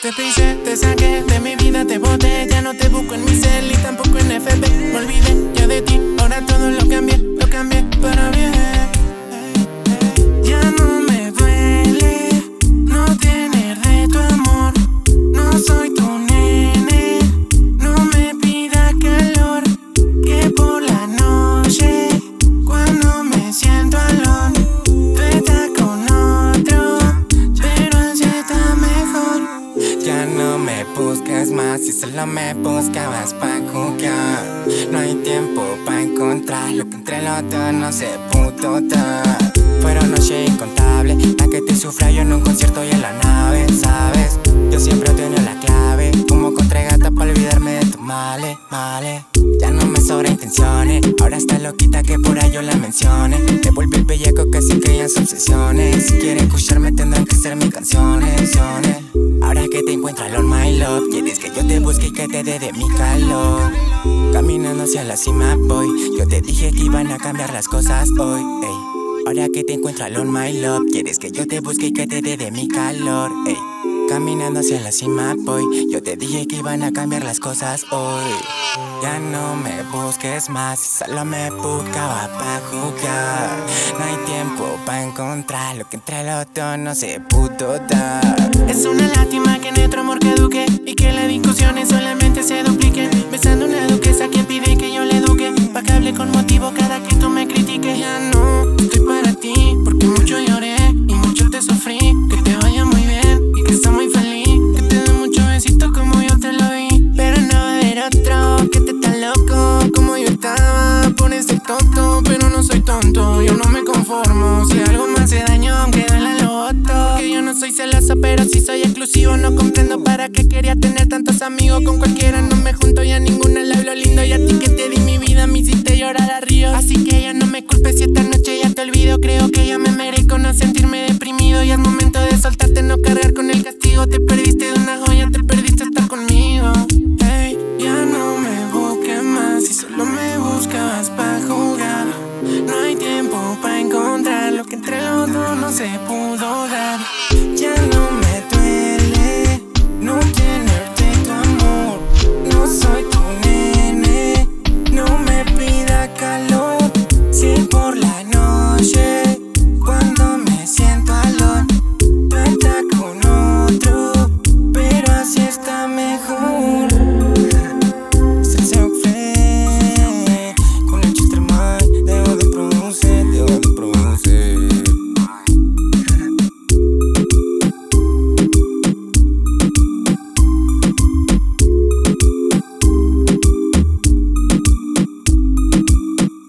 te piché, te saqué de mi vida, te boté. Ya no te busco en mi cel y tampoco en FB. Me olvidé ya de ti, ahora todo lo cambié para bien. Ya no me duele no tener de tu amor. No soy tu nene, no me pida calor. Que por la noche, cuando me siento alone, tú estás con otro, pero así está mejor. Ya no me busques más si solo me buscabas pa' jugar. No hay tiempo pa' encontrar lo que entre los dos no se pudo dar. Fueron noches incontables la que te sufra yo en un concierto y en la nave, ¿sabes? Yo siempre tenía la clave, como contra gata pa' olvidarme de tus males. Ya no me sobra intenciones, ahora está loquita que por ahí yo la mencione. Te volví el bellaco casi que ya son obsesiones. Si quieres escucharme tendrán que ser mis canciones. Ahora que te encuentro alone my love, quieres que yo te busque y que te dé de mi calor. Caminando hacia la cima voy, yo te dije que iban a cambiar las cosas hoy, ey. Ahora que te encuentro alone my love, quieres que yo te busque y que te dé de mi calor, ey. Caminando hacia la cima voy, yo te dije que iban a cambiar las cosas hoy. Ya no me busques más, solo me buscaba pa' jugar. No hay tiempo pa' encontrar lo que entre los dos no se pudo dar. Es una lástima que nuestro amor caduque y que las discusiones solamente se dupliquen. Besando una duquesa que pide que yo le eduque, pa' que hable con motivo cada que tú me critiques. Ya no estoy para ti, porque mucho lloré y mucho te sufrí. Que te vaya muy bien y que estés muy feliz. Que te dé muchos besitos como yo te lo di. Pero no va a haber otro que te está loco como yo estaba. Por ese tonto, pero no soy tonto. Yo no me conformo, si algo me hace daño aunque duela lo voto. Que yo no soy celoso, pero sí soy exclusivo. No comprendo para qué quería tener tantos amigos. Con cualquiera no me junto y a ninguna le hablo lindo. Y a ti que te di mi vida me hiciste llorar a ríos. Así que ya no me culpes si esta noche ya te olvido. Creo que ya me merezco no sentirme deprimido. Y es momento de soltarte, no cargar con el castigo. Te perdiste de una joya, te perdiste estar conmigo. Hey, ya no me busques más si solo me buscabas pa' jugar. No hay tiempo pa' encontrar lo que entre los dos no se pudo dar. Ya no me duele no tenerte tu amor. No soy tu nene, no me pida calor. Si por la noche, cuando me siento alone, tú estás con otro, pero así está mejor. Con el chiste mal, dejo de producir.